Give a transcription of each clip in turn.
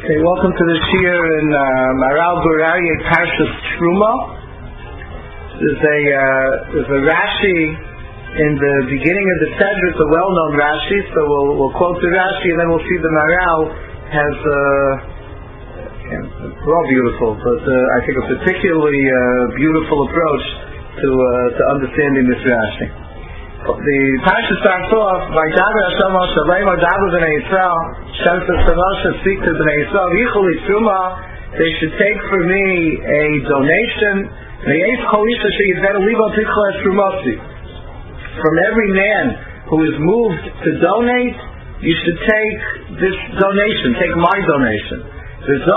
Okay, welcome to the Shir in Maral Gur Aryeh Parshas Truma. There's a Rashi in the beginning of the Sedra, it's a well-known Rashi, so we'll quote the Rashi and then we'll see the Maral has they're all beautiful, but I think a particularly beautiful approach to understanding this Rashi. The Parsha starts off by David Hashem Moshe Rabbeinu David B'nai Yisrael Shem says to Moshe, speak to B'nai Yisrael Yichuli Truma, they should take for me a donation. From every man who is moved to donate, you should take this donation, take my donation. This is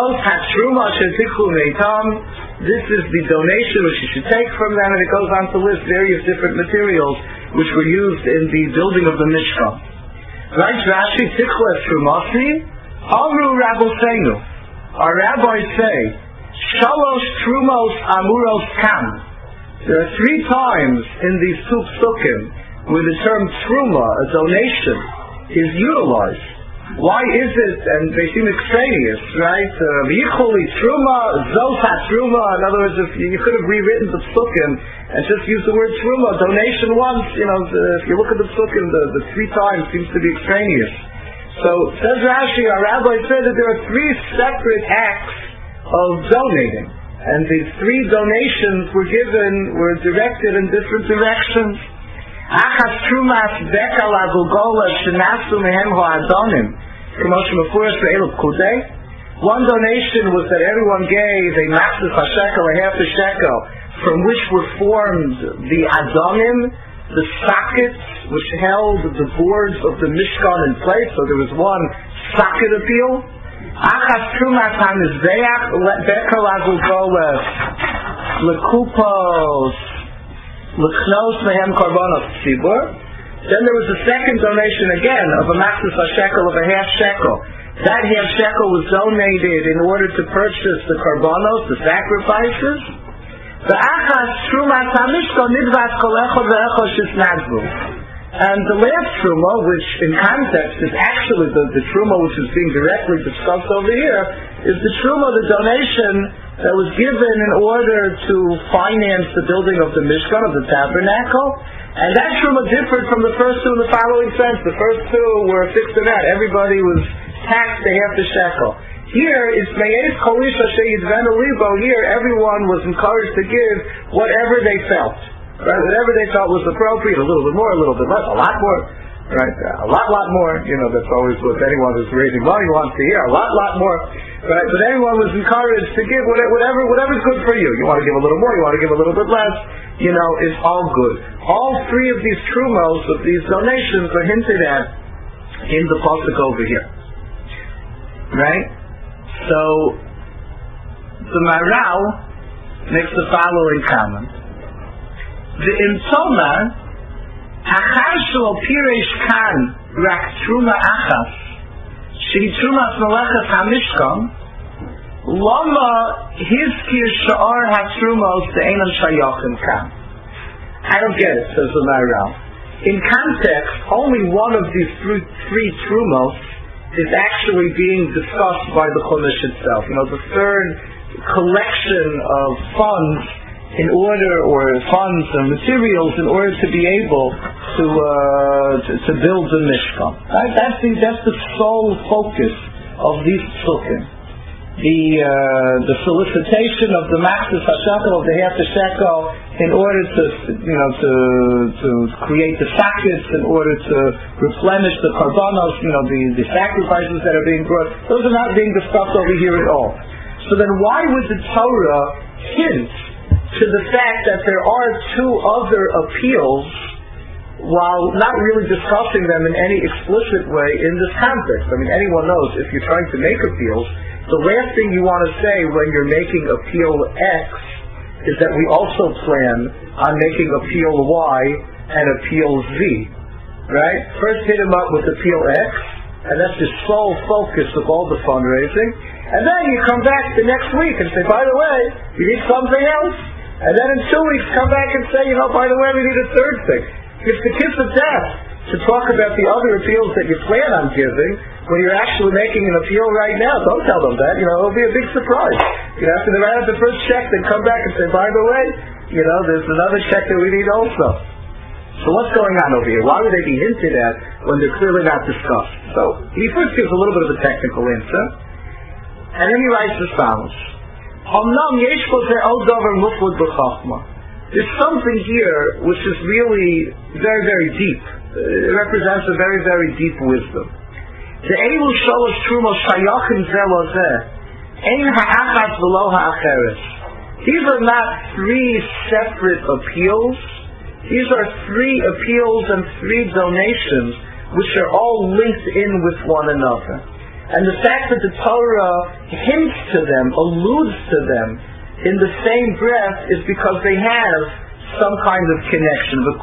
the donation which you should take from them, and it goes on to list various different materials which were used in the building of the Mishkan. Right, Rashi, Tichles Trumasi, Amru Rabbeinu. Our rabbis say, Shalosh Trumos Amuros Kam. There are 3 times in these two psukim where the term Truma, a donation, is utilized. Why is it? And they seem extraneous, right? V'yichuli Truma, Zosat Truma. In other words, if you could have rewritten the psukim and just used the word Truma, donation once. If you look at the psukim, the 3 times seems to be extraneous. So says Rashi, our rabbi said that there are 3 separate acts of donating, and these 3 donations were directed in different directions. Achas Trumas Bekal Agugola Shenasu Mehem Ha'adonim K'moshe Mefuras Ve'elu Kudei. One donation was that everyone gave a machzor shekel, a half a shekel, from which were formed the Adonim, the sockets which held the boards of the Mishkan in place. So there was one socket appeal. Achas Trumas HaMizbeach Bekal Agugola Lekupos L'chnos mehem korbanos tzibur. Then there was a second donation again of a machzor shekel, of a half shekel. That half shekel was donated in order to purchase the korbanos, the sacrifices. The achas trumas hamishkan nidvat kol echad ve'echad shisnadvu. And the last truma, which in context is actually the truma which is being directly discussed over here, is the truma, the donation that was given in order to finance the building of the Mishkan, of the tabernacle. And that truma differed from the first 2 in the following sense. The first 2 were a fixed amount. Everybody was taxed a half a shekel. Here, it's Me'ez Kolisha She'yidven Alibo. Here, everyone was encouraged to give whatever they felt. Right? Whatever they felt was appropriate, a little bit more, a little bit less, a lot more. Right? A lot more. That's always what anyone who's raising money wants to hear. A lot more. Right? But everyone was encouraged to give whatever's good for you. You want to give a little more, you want to give a little bit less. It's all good. All 3 of these trumos, of these donations, are hinted at in the pasuk over here. Right? So, the Maral makes the following comment. The Imtoma Achar shel piresh kan rak truma achas shehi trumas melechas hamishkan lama hizkir sha'ar hatrumos de'enan shayachim kan. I don't get it, says the Maral. In context, only one of these 3 trumos is actually being discussed by the Chumash itself. The third collection of funds funds and materials in order to be able to build the Mishkan. Right? That's the sole focus of these psukim. The solicitation of the machzor shekel, of the half a shekel, in order to create the sockets, in order to replenish the korbanos, the sacrifices that are being brought. Those are not being discussed over here at all. So then, why would the Torah hint to the fact that there are 2 other appeals, while not really discussing them in any explicit way in this context? Anyone knows, if you're trying to make appeals, the last thing you want to say when you're making appeal X is that we also plan on making appeal Y and appeal Z. Right? First hit him up with appeal X, and that's the sole focus of all the fundraising. And then you come back the next week and say, by the way, you need something else. And then in 2 weeks come back and say, by the way, we need a third thing. It's the kiss of death to talk about the other appeals that you plan on giving when you're actually making an appeal right now, don't tell them that. It'll be a big surprise. After they write out the first check, then come back and say, by the way, there's another check that we need also. So what's going on over here? Why would they be hinted at when they're clearly not discussed? So he first gives a little bit of a technical answer, and then he writes as follows. There's something here which is really very, very deep. It represents a very, very deep wisdom. These are not three separate appeals. These are three appeals and three donations which are all linked in with one another. And the fact that the Torah hints to them, alludes to them, in the same breath is because they have some kind of connection. The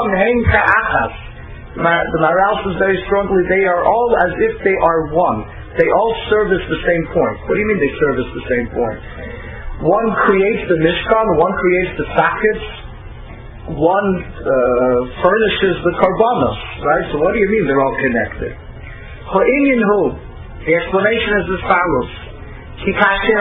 Maharal says very strongly, they are all as if they are one. They all service the same point. What do you mean they service the same point? One creates the Mishkan, one creates the sockets, one furnishes the karbanos, right? So what do you mean they're all connected? The explanation is as follows. The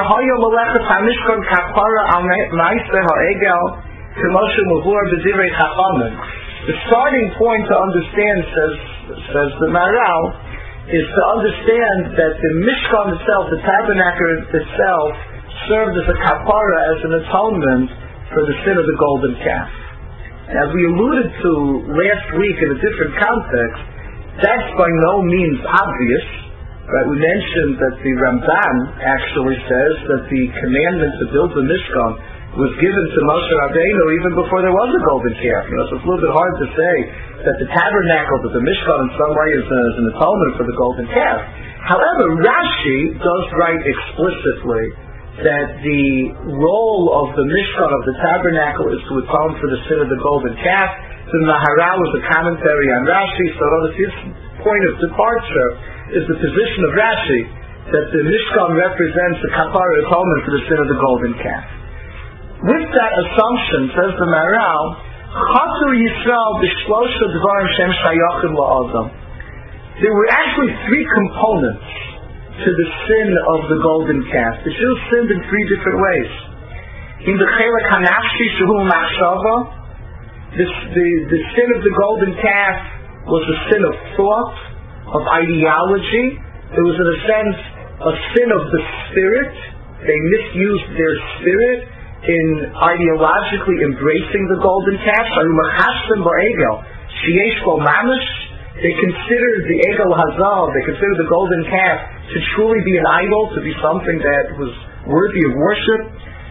starting point to understand, says the Maharal, is to understand that the Mishkan itself, the tabernacle itself, served as a kapara, as an atonement for the sin of the golden calf. As we alluded to last week in a different context, that's by no means obvious. Right? We mentioned that the Ramban actually says that the commandment to build the Mishkan was given to Moshe Rabbeinu even before there was a golden calf. So it's a little bit hard to say that the tabernacle, that the Mishkan in some way is an atonement for the golden calf. However, Rashi does write explicitly that the role of the Mishkan, of the tabernacle, is to atone for the sin of the golden calf. The Maharal is a commentary on Rashi, so his point of departure is the position of Rashi, that the Mishkan represents the kapara atonement for the sin of the golden calf. With that assumption, says the Maharal, there were actually three components to the sin of the golden calf. The Jews sinned in three different ways. In the chelek hanafshi shehu machshava, the sin of the golden calf was a sin of thought, of ideology. It was in a sense a sin of the spirit. They misused their spirit in ideologically embracing the golden calf. They considered the Egel Hazal, they considered the golden calf to truly be an idol, to be something that was worthy of worship.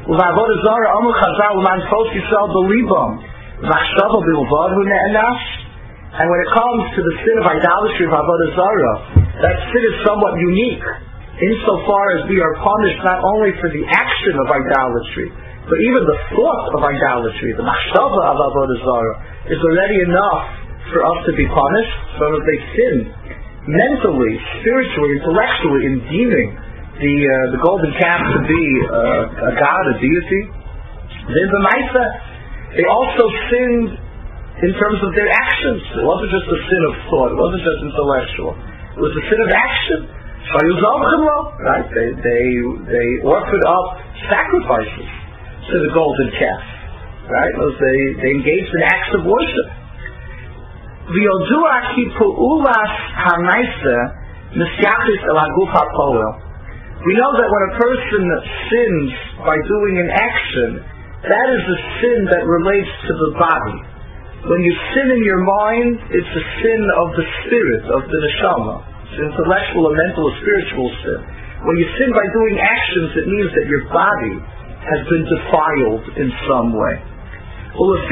And when it comes to the sin of idolatry of Avodah Zarah, that sin is somewhat unique, insofar as we are punished not only for the action of idolatry, but even the thought of idolatry, the machshava of Avodah Zarah, is already enough for us to be punished. So that they sin mentally, spiritually, intellectually in deeming the golden calf to be a god, a deity. Then the Maisa, they also sinned in terms of their actions. It wasn't just a sin of thought, it wasn't just intellectual. It was a sin of action. Right? They offered up sacrifices to the golden calf. Right? They engaged in acts of worship. We know that when a person sins by doing an action, that is a sin that relates to the body. When you sin in your mind, it's a sin of the spirit, of the neshama. It's an intellectual, a mental, a spiritual sin. When you sin by doing actions, it means that your body has been defiled in some way. When a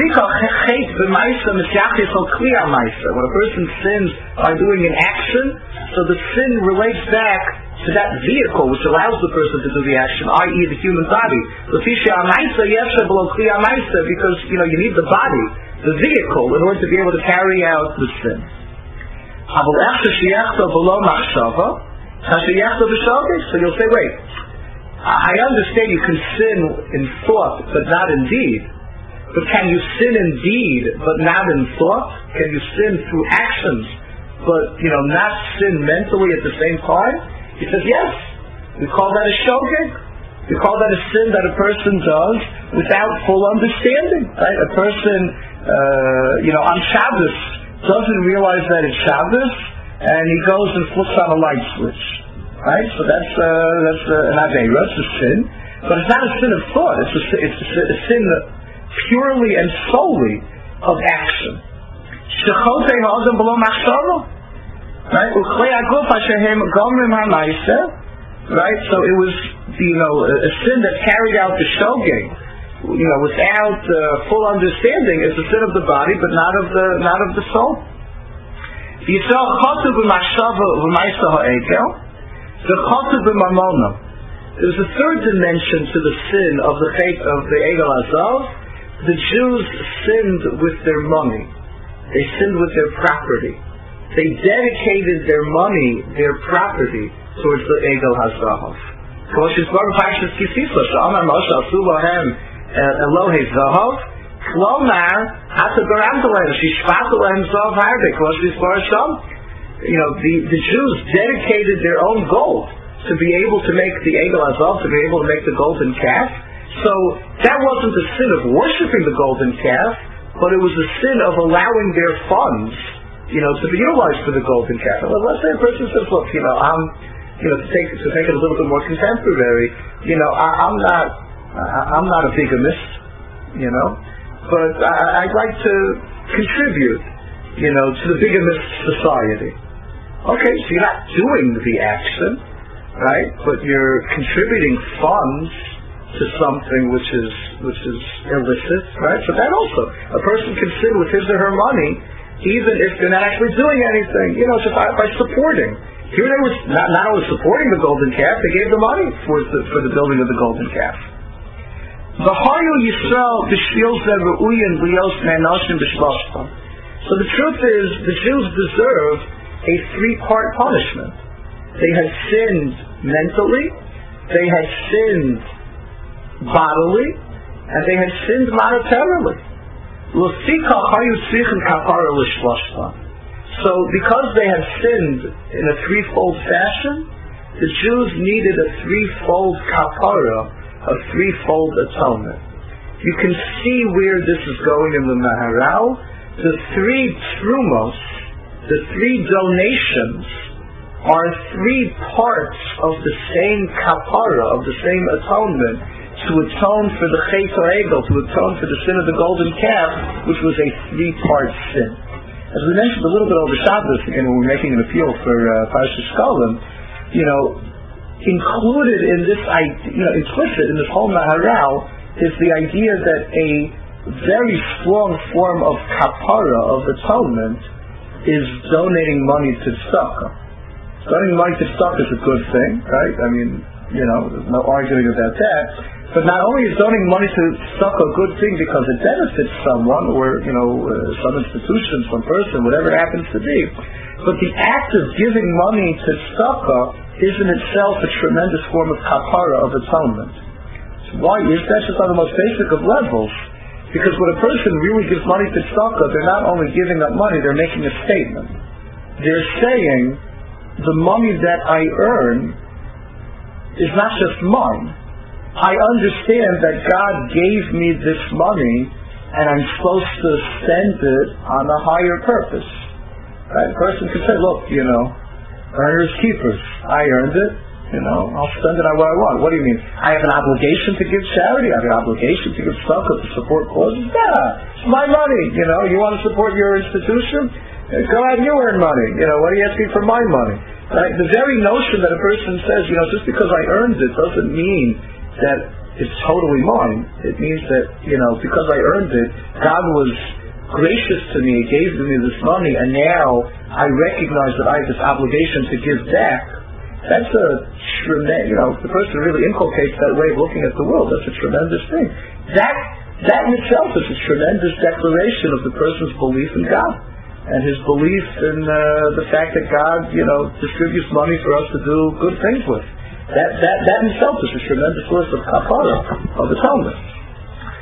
person sins by doing an action, so the sin relates back to that vehicle which allows the person to do the action, i.e. the human body. Because you need the body, the vehicle, in order to be able to carry out the sin. So you'll say, wait, I understand you can sin in thought but not in deed. But can you sin in deed but not in thought? Can you sin through actions but not sin mentally at the same time? He says yes. We call that a shogeg. We call that a sin that a person does without full understanding. Right? A person, on Shabbos doesn't realize that it's Shabbos, and he goes and flips on a light switch. Right? So that's an aveira, it's a sin, but it's not a sin of thought. It's a sin purely and solely of action. Right? Right? So it was, a sin that carried out the shogeg, without full understanding, is a sin of the body, but not of the soul. There was a third dimension to the sin of the Egel Azov. The Jews sinned with their money. They sinned with their property. They dedicated their money, their property, towards the Egel HaZahav. The Jews dedicated their own gold to be able to make the Egel HaZahav, to be able to make the golden calf. So that wasn't a sin of worshiping the golden calf, but it was a sin of allowing their funds, to be utilized for the golden calf. Well, let's say a person says, look, to take it a little bit more contemporary, I'm not a bigamist, but I'd like to contribute, to the bigamist society. Okay, so you're not doing the action, right? But you're contributing funds to something which is illicit, right? So that also, a person can sin with his or her money, even if they're not actually doing anything, just by supporting. Here they were not only supporting the golden calf, they gave the money for the building of the golden calf. So the truth is, the Jews deserve a three-part punishment. They had sinned mentally, they had sinned bodily, and they had sinned monetarily. So because they had sinned in a threefold fashion, the Jews needed a threefold kapara, a threefold atonement. You can see where this is going in the Maharal. The three trumos, the three donations, are three parts of the same kapara, of the same atonement, to atone for the Chet HaEgel, to atone for the sin of the golden calf, which was a three-part sin. As we mentioned a little bit over Shabbos, again, when we're making an appeal for Parashas Shkalim, included in this idea, implicit in this whole Maharal, is the idea that a very strong form of kapara, of atonement, is donating money to tzedakah. Donating money to tzedakah is a good thing, right? I mean, there's no arguing about that. But not only is donating money to tzedakah a good thing because it benefits someone, or some institution, some person, whatever it happens to be, but the act of giving money to tzedakah is in itself a tremendous form of kapara, of atonement. So why is that? Just on the most basic of levels. Because when a person really gives money to tzedakah, they're not only giving up money, they're making a statement. They're saying, the money that I earn is not just mine. I understand that God gave me this money, and I'm supposed to spend it on a higher purpose. Right? A person can say, look, earners keepers. I earned it. I'll spend it on what I want. What do you mean? I have an obligation to give charity. I have an obligation to give tzedakah, to support causes. Yeah, it's my money. You want to support your institution? Go out and you earn money. What are you asking for my money? Right? The very notion that a person says, just because I earned it doesn't mean that it's totally mine. It means that, because I earned it, God was gracious to me, gave me this money, and now I recognize that I have this obligation to give back. That's a tremendous, if the person really inculcates that way of looking at the world, that's a tremendous thing. That in itself is a tremendous declaration of the person's belief in God, and his belief in the fact that God, distributes money for us to do good things with. That in itself is a tremendous source of kapara, of atonement.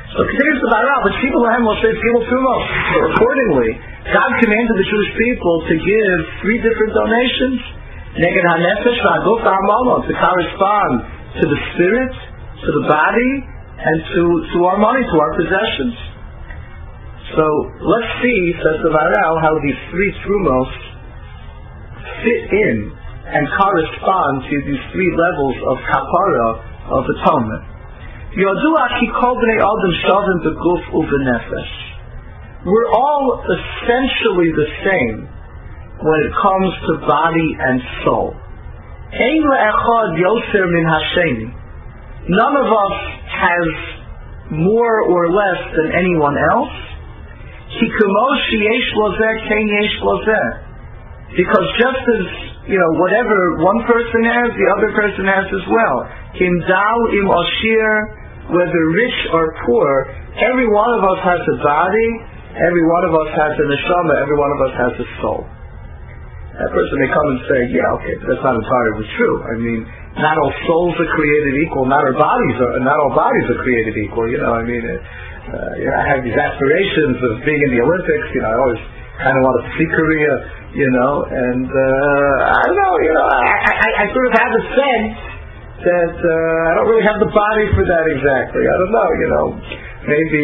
So continues the Baral, but people Lahem will say Gimel Trumos. So accordingly, God commanded the Jewish people to give 3 different donations. Neged HaNefesh VaGuf VaHaMamon, to correspond to the spirit, to the body, and to our money, to our possessions. So let's see, says the Baral, how these 3 Trumos fit in and correspond to these 3 levels of kapara, of atonement. Yodua ki kol bnei adam shavim beguf ubenefesh. We're all essentially the same when it comes to body and soul. Ein le'echad yoser min hasheni. None of us has more or less than anyone else. Ki kumo sheyesh lozer kein yesh lozer. Because just as, whatever one person has, the other person has as well. Kim dal im ashir, whether rich or poor, every one of us has a body, every one of us has a neshama, every one of us has a soul. That person may come and say, but that's not entirely true. I mean, not all souls are created equal, not all bodies are created equal. I have these aspirations of being in the Olympics. I always kind of want to see Korea, and I don't know, I sort of have a sense that I don't really have the body for that exactly. I don't know, maybe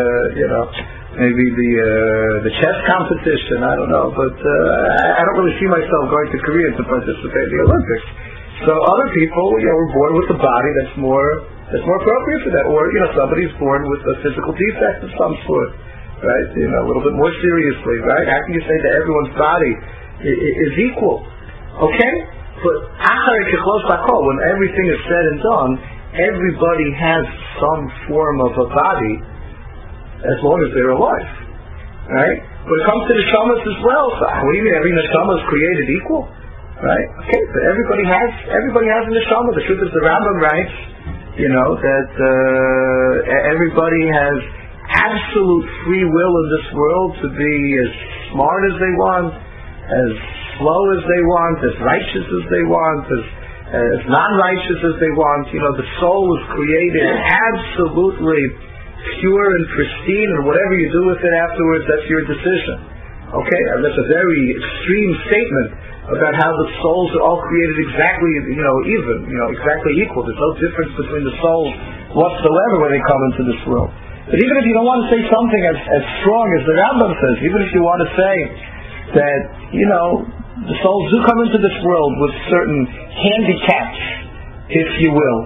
the chess competition, I don't know, but I don't really see myself going to Korea to participate in the Olympics. So other people, were born with a body that's more appropriate for that, or somebody's born with a physical defect of some sort. Right, a little bit more seriously, right? How can you say that everyone's body is equal? Okay? But when everything is said and done, everybody has some form of a body as long as they're alive. Right? When it comes to the neshamas as well, so what do you mean every neshama is created equal? Right? Okay, but everybody has a neshama. The truth is the Rambam writes, that everybody has absolute free will in this world to be as smart as they want, as slow as they want, as righteous as they want, as non-righteous as they want. The soul is created absolutely pure and pristine, and whatever you do with it afterwards, that's your decision. Okay, and that's a very extreme statement about how the souls are all created exactly, exactly equal. There's no difference between the souls whatsoever when they come into this world. But even if you don't want to say something as strong as the Rambam says, even if you want to say that, the souls do come into this world with certain handicaps, if you will.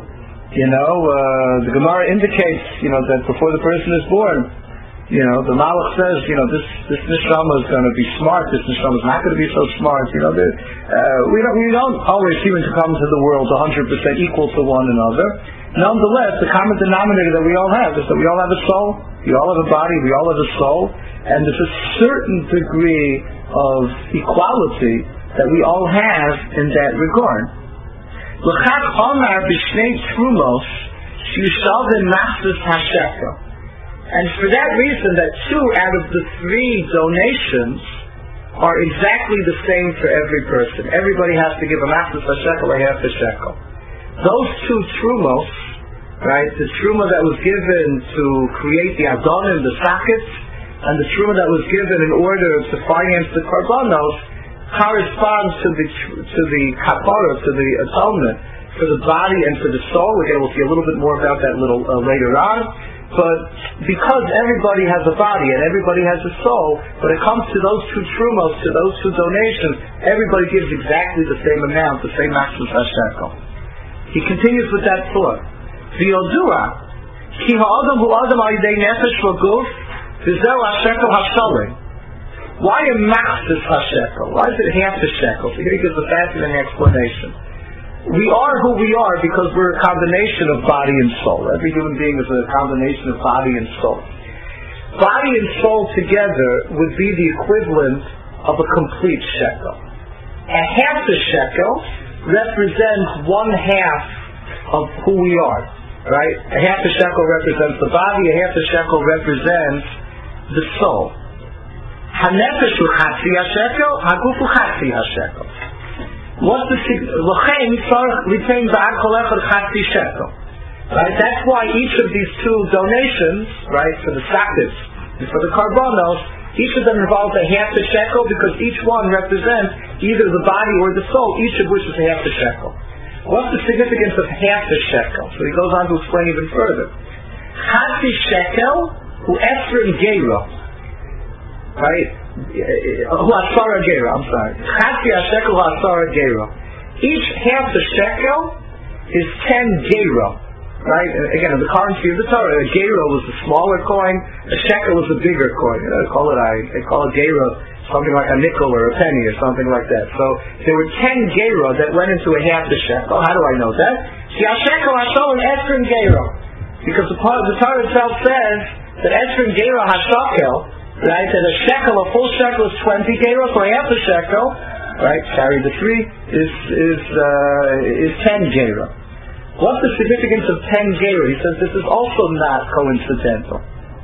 The Gemara indicates, that before the person is born, the Malach says, this neshama is going to be smart, this neshama is not going to be so smart. We don't always seem to come to the world 100% equal to one another. Nonetheless, the common denominator that we all have is that we all have a soul, we all have a body, we all have a soul, and there's a certain degree of equality that we all have in that regard. L'chak omar b'shnei trumos sheyushavin machzis hashekel. And for that reason, that 2 out of the 3 donations are exactly the same for every person. Everybody has to give a machzis hashekel, a half a shekel. Those 2 trumos, right, the truma that was given to create the adonim, the sockets, and the truma that was given in order to finance the karbanos, corresponds to the kapara, to the atonement for the body and for the soul. Again, we'll see a little bit more about that later on. But because everybody has a body and everybody has a soul, when it comes to those 2 trumos, to those 2 donations, everybody gives exactly the same amount, the same machzis hashekel. He continues with that thought. V'yodua, ki ha'adam hu adam al yidei nefesh v'guf, v'zeu hashekel hashalei. Why a machzis hashekel? Why is it half a shekel? So here he gives a fascinating explanation. We are who we are because we're a combination of body and soul. Every human being is a combination of body and soul. Body and soul together would be the equivalent of a complete shekel. A half a shekel represents 1/2 of who we are, right? A half a shekel represents the body, a half a shekel represents the soul. Hanefesh hu chatzi hashekel, haguf hu chatzi hashekel. What's the l'chein tzarich litain ba'ad kol echad chatzi shekel? Right? That's why each of these two donations, right, for the sakis and for the karbanos, each of them involves a half a shekel because each one represents either the body or the soul, each of which is a half a shekel. What's the significance of half a shekel? So he goes on to explain even further. Chatzi shekel hu esrim gera. Right? Hu asara gera, I'm sorry. Chatzi shekel hu asara gera. Each half a shekel is 10 gera. Right? And again, in the currency of the Torah, a gera was the smaller coin, a shekel was the bigger coin. They call it gera, something like a nickel or a penny or something like that. So there were 10 gera that went into a half a shekel. How do I know that? Shekel hashol and esrim gera. Because the Torah itself says that esrim gera hashakel, right, that a shekel, a full shekel is 20 gera, so a half a shekel, right, carry the 3, is 10 gera. What's the significance of 10 gera? He says this is also not coincidental.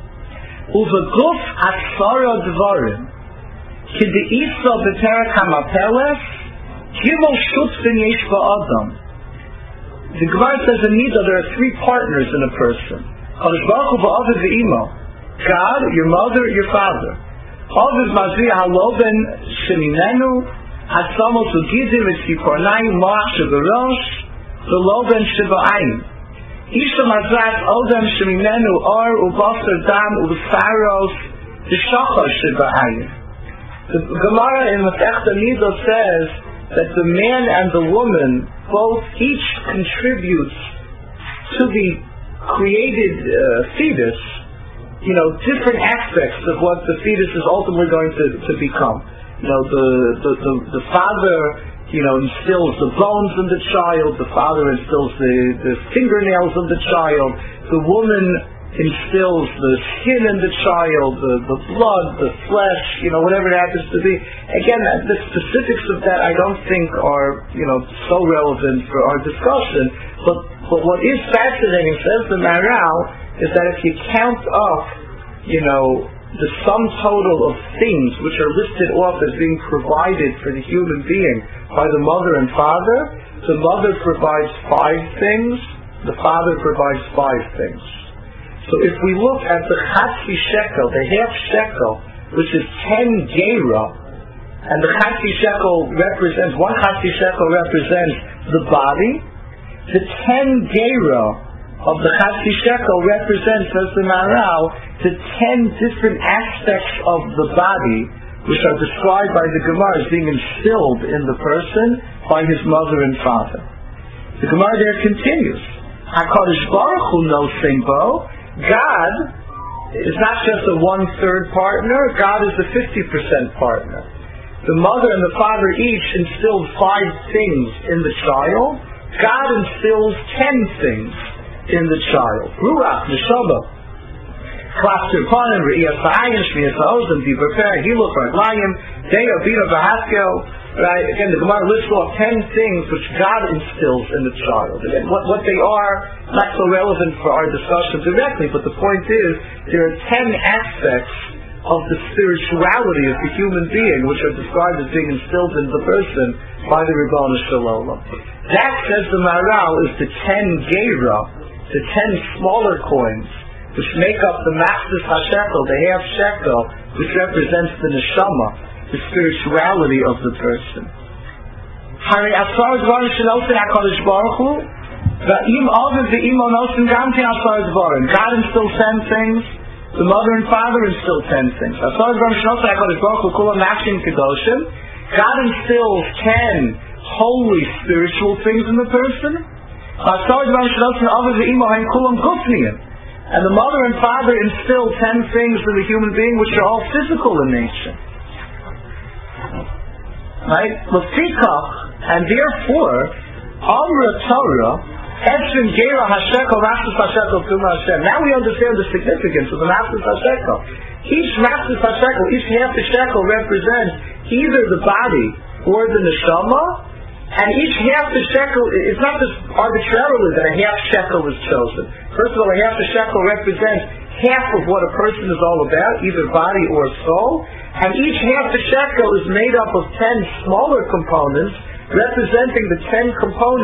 Uveguf asara dvarim kideisa b'terek hamapeles gimel shutfin yesh ba'adam. The Gemara says in Nida there are 3 partners in a person. Kadosh Baruch Hu v'aviv v'imo. God, your mother, your father. Aviv mazriya haloben sheminenu hasamos u'gizim v'tzikornayim moach sheberosh the loben sheba'ayim. Isha mazrat odem shemimenu or ubasar dam ubesaros v'shachar sheba'ayim. The Gemara in Masechta Nida says that the man and the woman both each contributes to the created fetus, different aspects of what the fetus is ultimately going to become. The father instills the bones in the child, the father instills the fingernails in the child, the woman instills the skin in the child, the blood, the flesh, whatever it happens to be. Again, the specifics of that I don't think are, so relevant for our discussion, but what is fascinating, says the Maharal, is that if you count up, the sum total of things which are listed off as being provided for the human being by the mother and father, the mother provides 5 things, the father provides 5 things. So if we look at the chatzi shekel, the half shekel, which is 10 gera, and the chatzi shekel represents, 1 chatzi shekel represents the body, the 10 gera of the chatzi shekel represents, as the Maharal, the 10 different aspects of the body which are described by the Gemara as being instilled in the person by his mother and father. The Gemara there continues. HaKadosh Baruch Hu nosembo. God is not just a 1/3 partner, God is a 50% partner. The mother and the father each instilled 5 things in the child. God instills 10 things in the child. Ruach, Neshama, Klaster Panim, Re'iyas Ha'ayin, Shmiyas Ha'ozen, Divrei, Hiluk, Raglayim, Deya, Bina, Vahaskel. Right? Again, the Gemara lists off 10 things which God instills in the child. Again, what they are, not so relevant for our discussion directly, but the point is, there are 10 aspects of the spirituality of the human being which are described as being instilled in the person by the Ribono Shel Olam. That, says the Maharal, is the 10 gera, the 10 smaller coins, which make up the Machzis HaShekel, the half shekel, which represents the neshama, the spirituality of the person. God instills 10 things, the mother and father instill 10 things. God instills 10 holy spiritual things in the person. And the mother and father instill 10 things in the human being which are all physical in nature. Right? And therefore, Amra Torah, Esrim Gera HaShekel, Machzis HaShekel, Tumah Hashem. Now we understand the significance of the Machzis HaShekel. Each Machzis HaShekel, each half a shekel represents either the body or the neshama, and each half a shekel, it's not just arbitrarily that a half shekel is chosen. First of all, a half a shekel represents half of what a person is all about, either body or soul, and each half a shekel is made up of 10 smaller components, representing the 10 components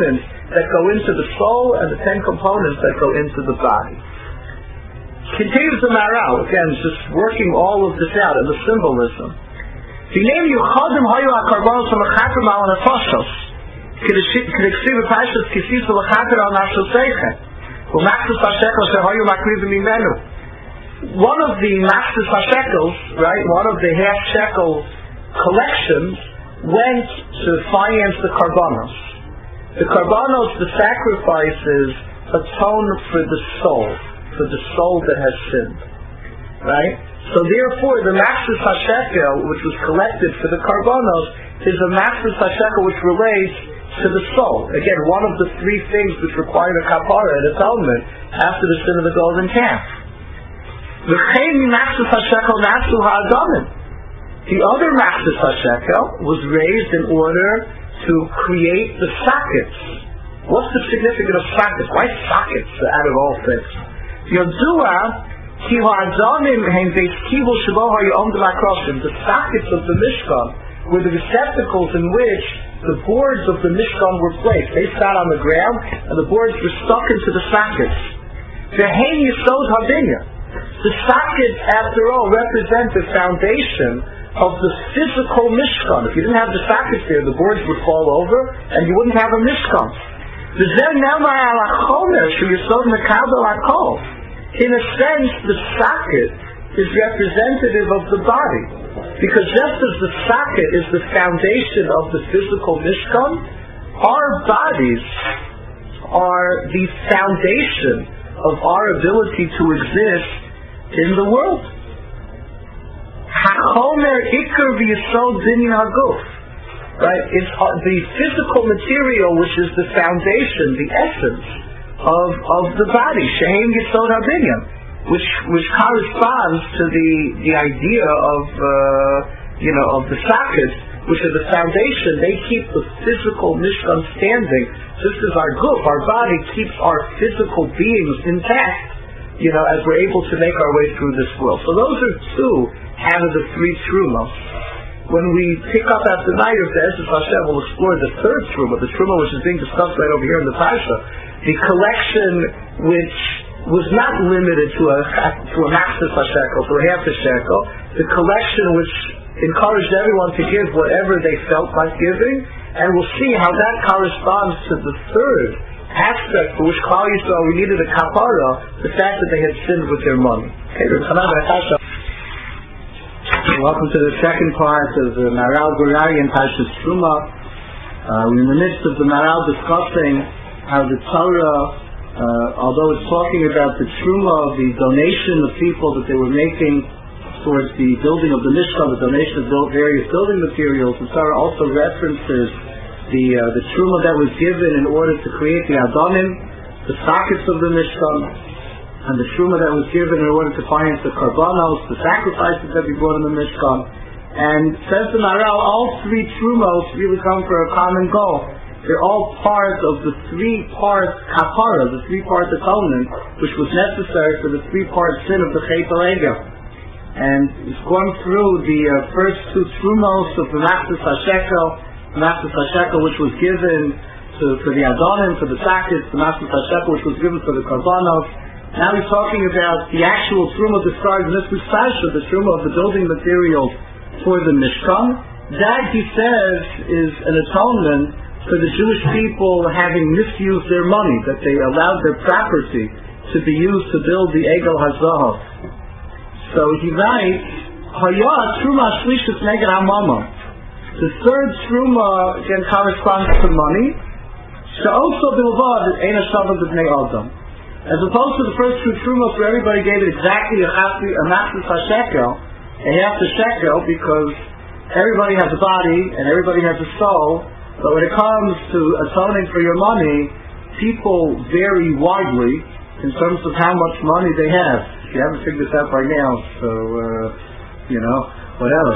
that go into the soul and the 10 components that go into the body. Continues the Maharal, again, just working all of this out in the symbolism. V'neim yuchadim hayu ha'karbanos ha'mechaper ma'al nefashos k'deksiv v'pashas kisis v'lechaper al nafshoseichen v'machzus ha'shekel shehayu makrivim mimenu. One of the machzus ha'shekels, right, one of the half-shekel collections went to finance the karbanos. The karbanos, the sacrifices, atone for the soul that has sinned, right? So therefore, the machzus hashekel, which was collected for the karbanos, is a machzus hashekel which relates to the soul. Again, one of the three things which require a kapara, an atonement, after the sin of the golden calf. V'chein machzus hashekel nasu ha'adamin. The other machzus hashekel was raised in order to create the sockets. What's the significance of sockets? Why sockets out of all things? Yodua ki ha'adamin hem veiskivu shebo ha'yom d'makroshim. The sockets of the Mishkan were the receptacles in which the boards of the Mishkan were placed. They sat on the ground, and the boards were stuck into the sockets. V'hein yisod ha'binya. The sockets, after all, represent the foundation of the physical Mishkan. If you didn't have the sockets there, the boards would fall over, and you wouldn't have a Mishkan. In a sense, the socket is representative of the body, because just as the socket is the foundation of the physical Mishkan, our bodies are the foundation of our ability to exist in the world. Right? It's the physical material which is the foundation, the essence of the body, shehem yisod habinyam, which corresponds to the idea of the sockets, which are the foundation. They keep the physical Mishkan standing, just as our guf, our body, keeps our physical beings intact, as we're able to make our way through this world. So those are two out of the three trumos. When we pick up after night of the Ezra Hashem, we'll explore the third truma, the truma which is being discussed right over here in the Parsha, the collection which was not limited to a machzus hashekel, to a half a shekel, the collection which encouraged everyone to give whatever they felt like giving, and we'll see how that corresponds to the third aspect for which Klal Yisrael we needed a kapara, the fact that they had sinned with their money. Okay, welcome to the second part of the Maharal Gurari and Parshas Truma. We're in the midst of the Maharal discussing how the Torah, although it's talking about the Truma, the donation of people that they were making towards the building of the Mishkan, the donation of various building materials, the Torah also references the Truma that was given in order to create the Adonim, the sockets of the Mishkan, and the Truma that was given in order to finance the Karbanos, the sacrifices that we brought in the Mishkan. And says the Maharal, all three Trumos really come for a common goal. They're all part of the three-part kapara, the three-part atonement, which was necessary for the three-part sin of the Chet HaEgel. And it's going through the first two Trumos of the machzus hashekel, which was given for the Adonim, for the sockets, the machzus hashekel, which was given for the Karbanos. Now he's talking about the actual truma described in this week's Parsha, the truma of the building materials for the Mishkan. That, he says, is an atonement for the Jewish people having misused their money, that they allowed their property to be used to build the Egel HaZahav. So he writes, Haya truma shlishus neged hamama. The third truma again corresponds to money. She'oso bilvad eina shavah b'bnei Adam. As opposed to the first two trumos where everybody gave it exactly a machzus hashekel, a half a shekel, because everybody has a body and everybody has a soul, but when it comes to atoning for your money, people vary widely in terms of how much money they have. If you haven't figured this out by now, so, whatever.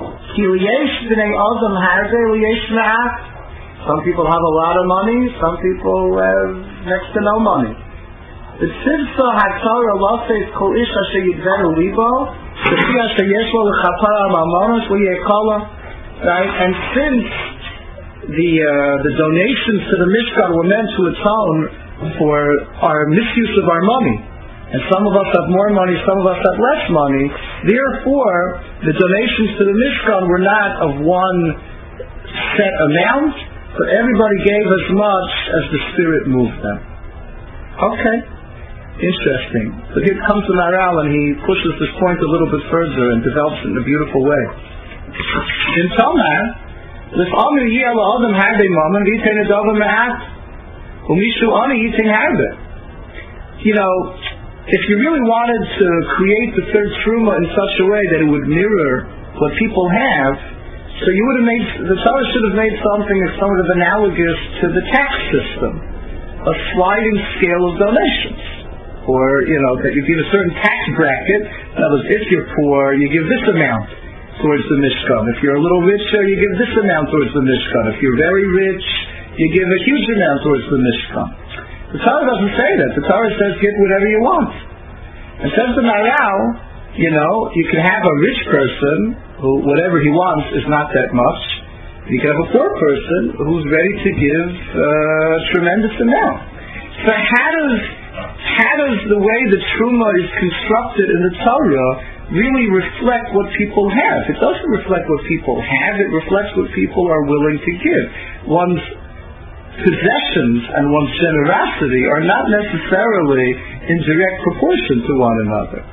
Some people have a lot of money, some people have next to no money. The tzivsa haTorah losses kol ish asher yidveru libo, k'fi asher yesh lo l'chapara mamonos v'yekala. Right, and since the donations to the Mishkan were meant to atone for our misuse of our money. And some of us have more money, some of us have less money. Therefore, the donations to the Mishkan were not of one set amount, but everybody gave as much as the Spirit moved them. Okay, interesting. But here comes the Maharal and he pushes this point a little bit further and develops it in a beautiful way. In Tomar, this Amir Yeh Adam Harbe Mammon V'Yitein Adava Me'at U'Mishu Ani Yitin Harbe. You know, if you really wanted to create the third Truma in such a way that it would mirror what people have, so you would have made, the Torah should have made something that's somewhat of analogous to the tax system, a sliding scale of donations. Or, you know, that you give a certain tax bracket. In other words, if you're poor, you give this amount towards the Mishkan. If you're a little richer, you give this amount towards the Mishkan. If you're very rich, you give a huge amount towards the Mishkan. The Torah doesn't say that. The Torah says give whatever you want. And says the Maharal, you know, you can have a rich person who whatever he wants is not that much. You can have a poor person who's ready to give a tremendous amount. So how does the way the Truma is constructed in the Torah really reflect what people have? It doesn't reflect what people have, it reflects what people are willing to give. One's possessions and one's generosity are not necessarily in direct proportion to one another.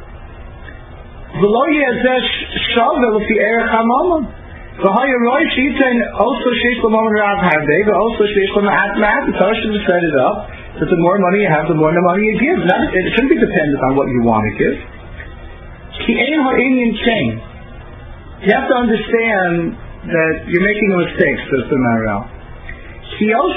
The Torah should have set it up that the more money you have, the more money you give. It shouldn't be dependent on what you want to give. You have to understand that you're making a mistake, says the Maharal. People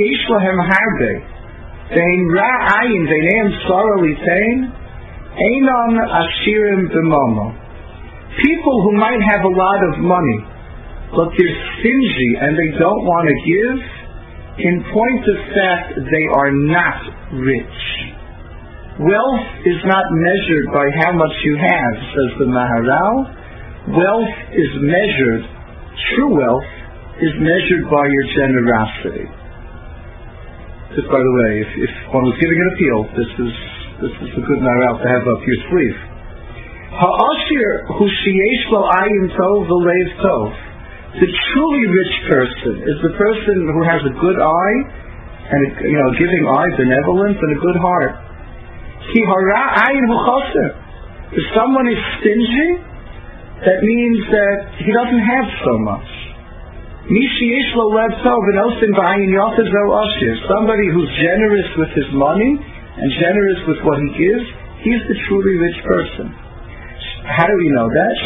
who might have a lot of money, but they're stingy and they don't want to give, in point of fact, they are not rich. Wealth is not measured by how much you have, says the Maharal. Wealth is measured, true wealth is measured by your generosity. Just by the way, if one was giving an appeal, this is a good Maharal to have up your sleeve. Ha'ashir hu sheyesh lo ayin tov v'leiv tov. The truly rich person is the person who has a good eye and a giving eye, benevolence, and a good heart. Ki hara ayin hu choser. If someone is stingy, that means that he doesn't have so much. Mi sheyesh lo lev tov v'nosin v'ayin yochid zo ashir. Somebody who's generous with his money and generous with what he gives, he's the truly rich person. How do we know that?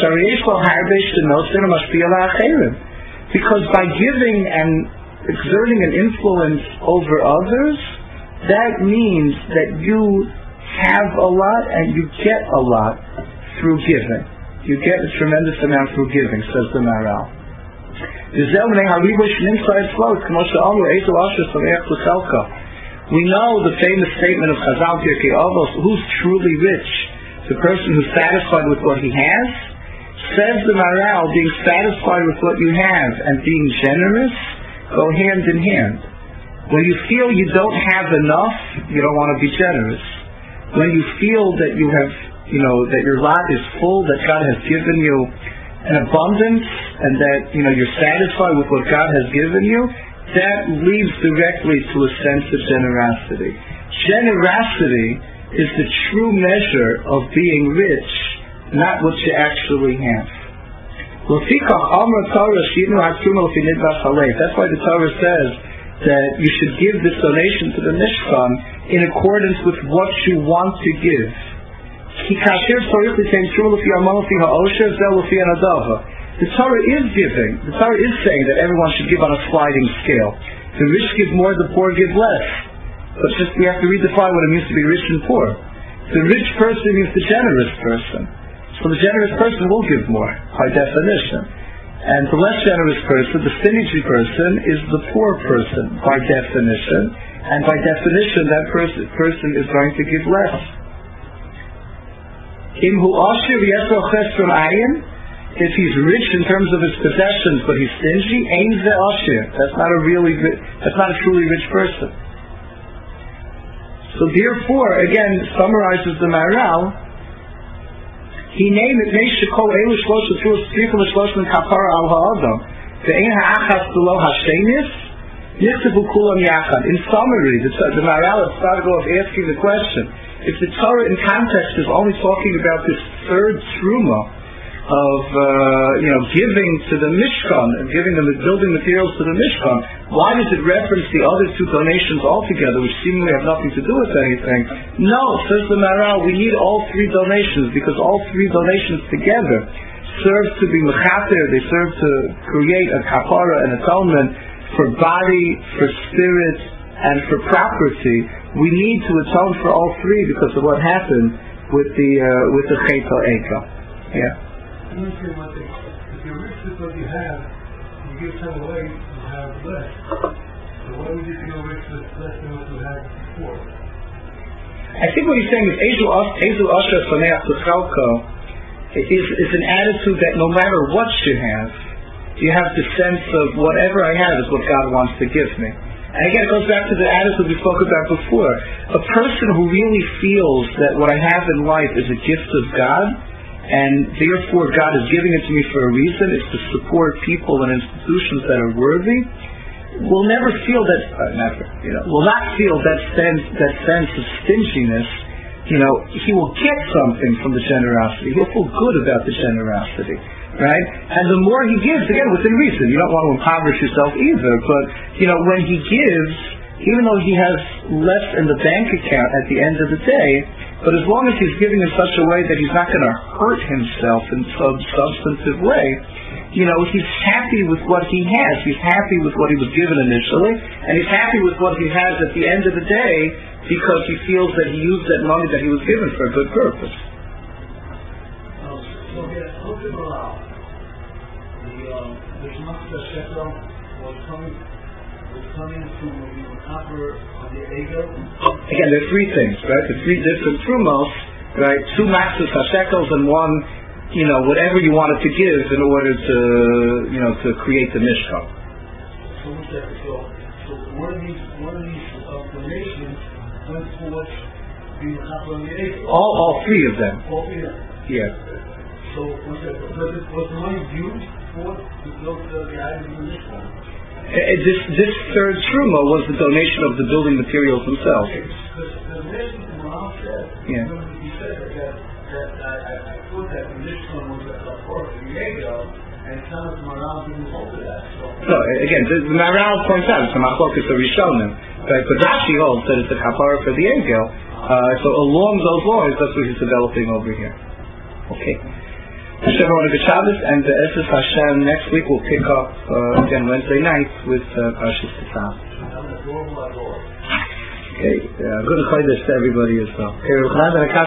Because by giving and exerting an influence over others, that means that you have a lot and you get a lot through giving. You get a tremendous amount through giving, says the Maharal. We know the famous statement of Chazal, who's truly rich? The person who's satisfied with what he has. Says the Maharal, being satisfied with what you have and being generous go hand in hand. When you feel you don't have enough, you don't want to be generous. When you feel that you have, that your lot is full, that God has given you an abundance, and that, you're satisfied with what God has given you, that leads directly to a sense of generosity. Generosity is the true measure of being rich, not what you actually have. That's why the Torah says that you should give this donation to the Mishkan in accordance with what you want to give. The Torah is giving. The Torah is saying that everyone should give on a sliding scale. The rich give more, the poor give less. But we have to redefine what it means to be rich and poor. The rich person means the generous person. So the generous person will give more, by definition. And the less generous person, the stingy person, is the poor person, by definition. And by definition, that person is going to give less. if he's rich in terms of his possessions, but he's stingy, ein ze osher. That's not a truly rich person. So therefore, again, summarizes the Maharal. He named it Neishikol Elu Shlosha Tzuos Tzricha L'Shloshim Kapara Al Ha'adam Ve'ein Ha'achas Below Hashenis Nichtavu Kulam Yachad. In summary, the Maharal started off asking the question: if the Torah in context is only talking about this third truma of giving to the Mishkan and giving them the building materials to the Mishkan, why does it reference the other two donations altogether, which seemingly have nothing to do with anything? No, says the Maharal, we need all three donations, because all three donations together serve to be mechater, they serve to create a kapara, an atonement for body, for spirit, and for property. We need to atone for all three because of what happened with the Chet HaEka. Yeah. If you're rich with what you have, you give some away, you have less. So why would you feel rich with less than what you had before? I think what he's saying is Ezu Asher Sameach L'Chalko is an attitude that no matter what you have the sense of whatever I have is what God wants to give me. And again, it goes back to the attitude we spoke about before. A person who really feels that what I have in life is a gift of God, and therefore God is giving it to me for a reason, is to support people and institutions that are worthy, will never feel that, will not feel that sense of stinginess. He will get something from the generosity. He'll feel good about the generosity, right? And the more he gives, again, within reason, you don't want to impoverish yourself either, but, when he gives, even though he has less in the bank account at the end of the day, but as long as he's giving in such a way that he's not going to hurt himself in some substantive way, he's happy with what he has. He's happy with what he was given initially, and he's happy with what he has at the end of the day because he feels that he used that money that he was given for a good purpose. So again, look at Maharal. The Shemachta Shekel was coming to the copper of the ego. Again, there are three things, right? The three different trumos, right? 2 maxus hashekels and 1, whatever you wanted to give in order to create the Mishkan. So one of these donations went towards the copper of the ego. All three of them. All three of them. Yeah. So was the money used for to build the items in the Mishkan? This third truma was the donation of the building materials themselves. The donation that Maharal said, he said that I thought that the Mishkan was a part of the ego, and it sounds like Maharal didn't hold to that. So again, the Maharal points out it's a machlokas of Rishonim, right? But Rashi holds that it's a kapara for the ego. So along those lines, that's what he's developing over here. Okay. Wish everyone a good Shabbos, and Esses Hashem next week we'll pick up again Wednesday night with Parshas Tzav. Okay, good chodesh to everybody as well.